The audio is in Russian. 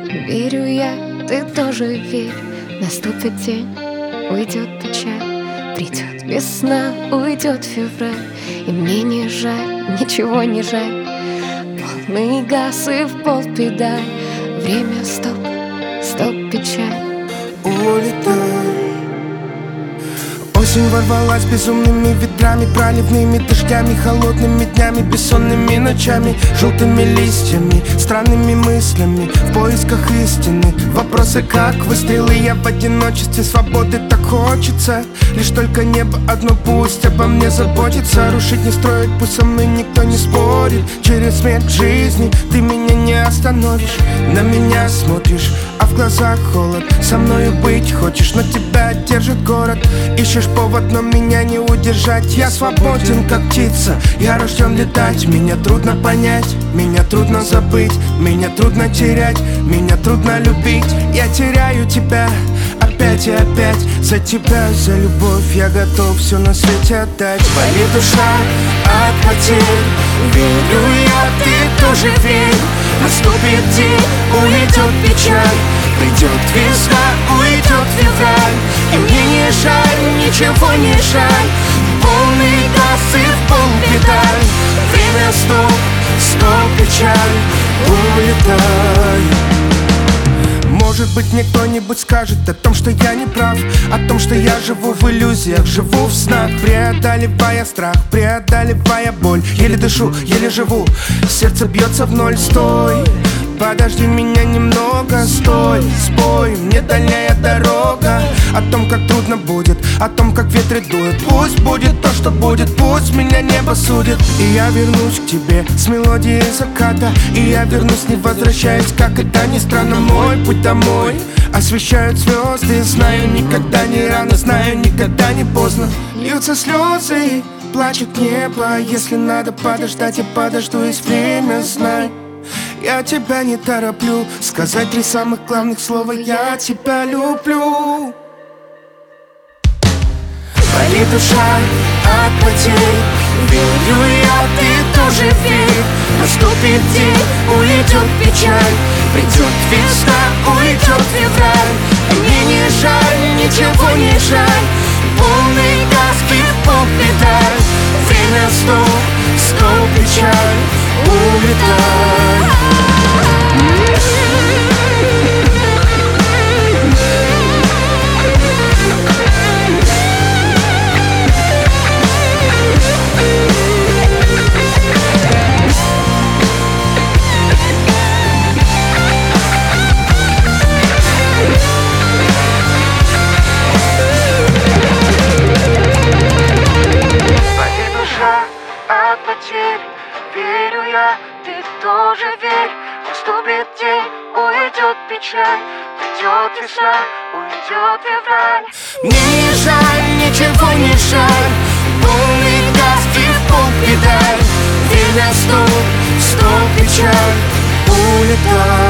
Верю я, ты тоже верь. Наступит день, уйдет печаль, придет весна, уйдет февраль. И мне не жаль, ничего не жаль. Полный газ и в пол педаль. Время стоп, стоп, печаль. Улетай. Осень ворвалась безумными ветрами, проливными дождями, холодными днями, бессонными ночами, желтыми листьями, странными мыслями, в поисках истины. Вопросы как выстрелы, я в одиночестве, свободы так хочется. Лишь только небо одно пусть обо мне заботится. Рушить не строить, пусть со мной никто не спорит. Через смерть жизни ты меня не остановишь. На меня смотришь, а в глазах холод. Со мною быть хочешь, но тебя держит город. Ищешь повод, но меня не удержать. Я свободен, как птица, я рожден летать. Меня трудно понять, меня трудно забыть, меня трудно терять, меня трудно любить. Я теряю тебя опять и опять. За тебя, за любовь я готов все на свете отдать. Болит душа от потерь, верю я, ты тоже верь. Наступит день, уйдет печаль, придет весна, уйдет февраль. И мне не жаль, ничего не жаль. Полный газ и в пол педаль. Время стоп, стоп, печаль. Улетай. Может быть, мне кто-нибудь скажет о том, что я не прав, о том, что я живу в иллюзиях, живу в снах, преодолевая страх, преодолевая боль. Еле дышу, еле живу, сердце бьется в ноль. Стой, подожди меня немного, стой, спой мне дальняя дорога. О том, как трудно будет, о том, как ветры дуют. Пусть будет то, что будет, пусть меня небо судит. И я вернусь к тебе с мелодией заката. И я вернусь, не возвращаясь, как это ни странно. Мой путь домой освещают звезды. Знаю, никогда не рано, знаю, никогда не поздно. Льются слезы, плачет небо. Если надо подождать, я подожду, есть время, знай. Я тебя не тороплю, сказать 3 самых главных слова: я тебя люблю. Болит душа от потерь, верю я, ты тоже верь. Наступит день, уйдет печаль, придет весна, уйдет февраль. И мне не жаль, ничего не жаль. Полный газ и в пол педаль. Время стоп, стоп, печаль. Улетай. От потерь, верю я, ты тоже верь. Наступит день, уйдет печаль, придет весна, уйдет февраль. Мне не жаль, ничего не жаль. Полный газ и в пол педаль. Время стоп, стоп, печаль. Улетай.